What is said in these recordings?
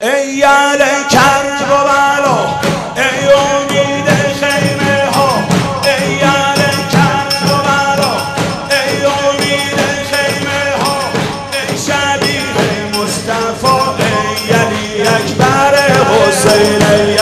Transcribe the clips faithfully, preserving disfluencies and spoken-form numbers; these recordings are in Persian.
ای یاد کرب و بلا، ای امید خیمه ها، ای یاد کرب و بلا، ای امید خیمه ها، ای شبیه مصطفی، ای علی اکبر حسین، ای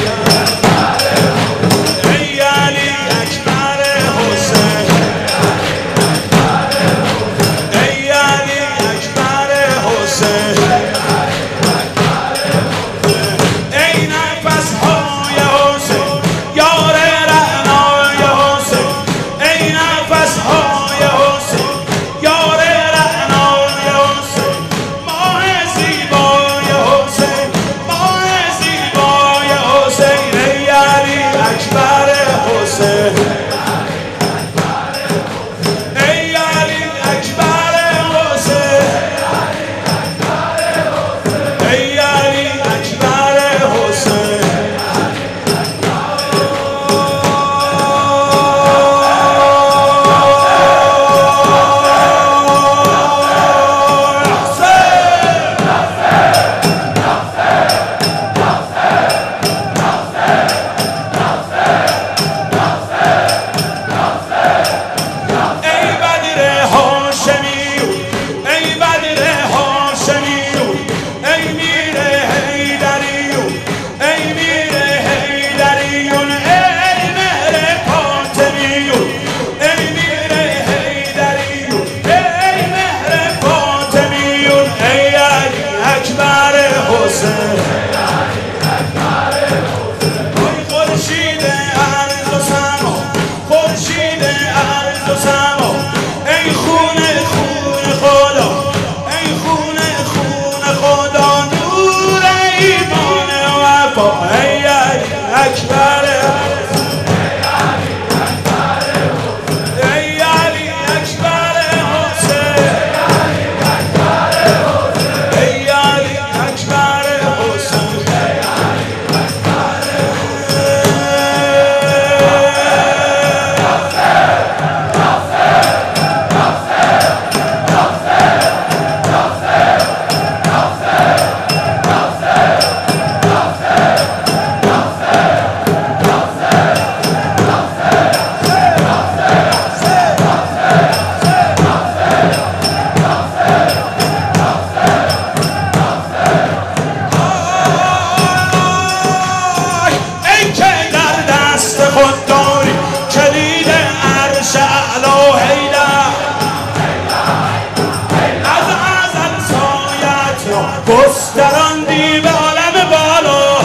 گستراندی به عالم بالا،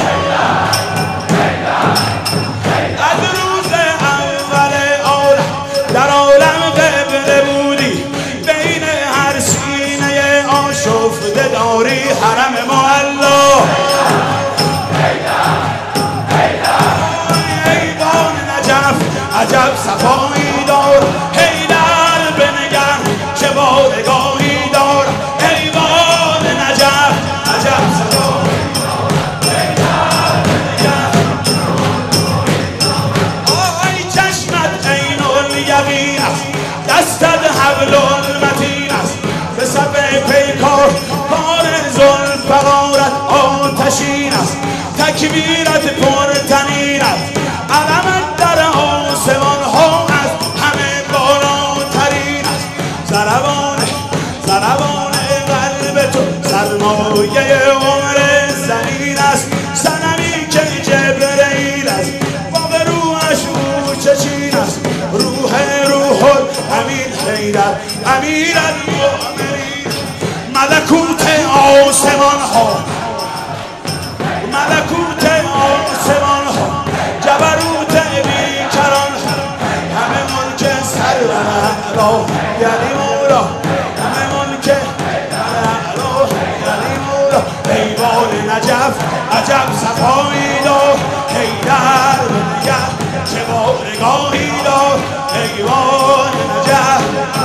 از روز اول عالم در عالم قبله بودی، بین هر سینه آشفته داری حرم معلا. ایوان نجف عجب صفایی دار، حیدر بنگر چه بارگاهی دار، ایوان نجف عجب صفایی دار، حیدر بنگر. آی چشمت عین الیقین است، دستت حبل المتین است، به صف پیکار بار ذوالفقارت آتشین است، تکبیرت پرطنین است، علمت در آسمان ها از همه بالاترین است، ضربان ضربان قلب تو سرمایه عمر زمین است، صنمی که جبرئیل است، باغ روحش او چچین است، روح روح الامین حیدر امیر المؤمنین، ملکوت آسمان ها، ملکوت آسمان ها، جبروت بیکران ها، همه ملک سرور اعلا یعنی مولا، همه ملک اعلا یعنی مولا. ایوان نجف عجب صفایی دار، حیدر بنگر چه بارگاهی دار، ایوان نجف.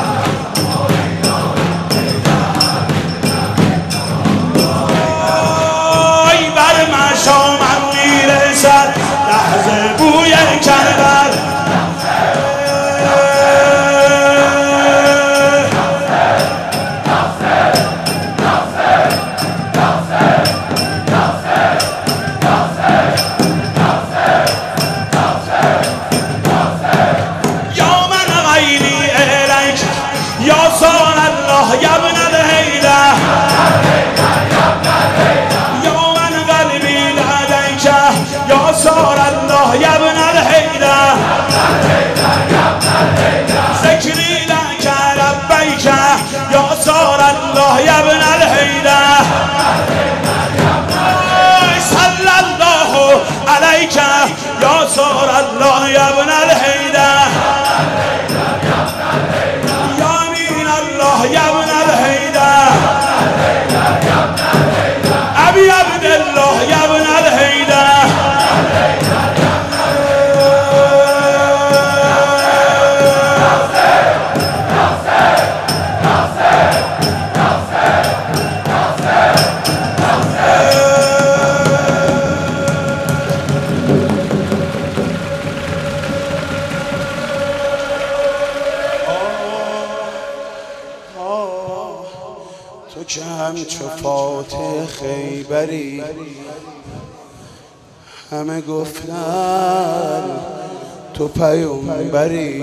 آی بر مشامم میرسد لحظه بوی کربل، نصر الله يا ابن الهيدر يا أمين الله يا ابن الهيدر أبي عبد الله يا ابن الهيدر تو که همچو فاتح خیبری همه گفتن تو پیامبری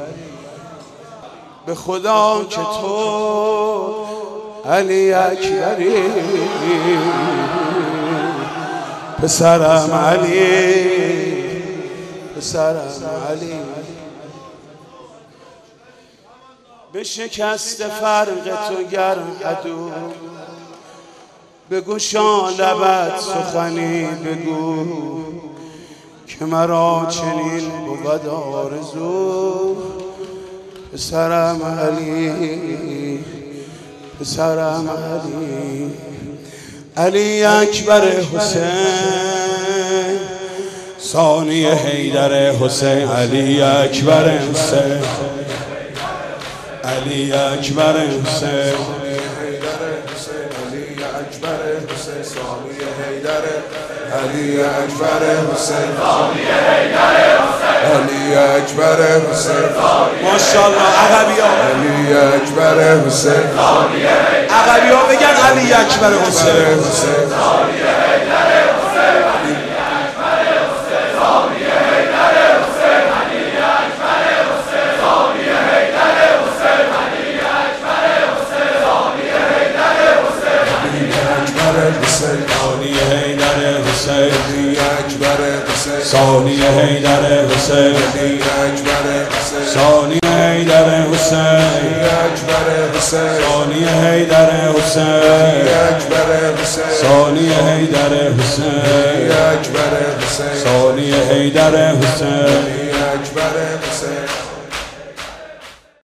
به خدا که تو علی اکبری پسرم علی پسرم علی به شکست فرق تو گرم عدو بگشا لبت سخنی بگو که مرا چنین بود آرزو پسرم علی پسرم علی علی اکبر حسین ثانی حیدر حسین علی اکبر حسین علی اکبر حسین علی اکبر حسین علی اکبر حسین ماشاءالله عقبی ها علی اکبر حسین عقبی ها بگن علی اکبر حسین ثانی حیدر حسین علی اکبر حسین ثانی حیدر حسین علی اکبر حسین ثانی حیدر حسین اکبر حسین ثانی حیدر حسین اکبر حسین ثانی حیدر حسین اکبر حسین ثانی حیدر حسین اکبر حسین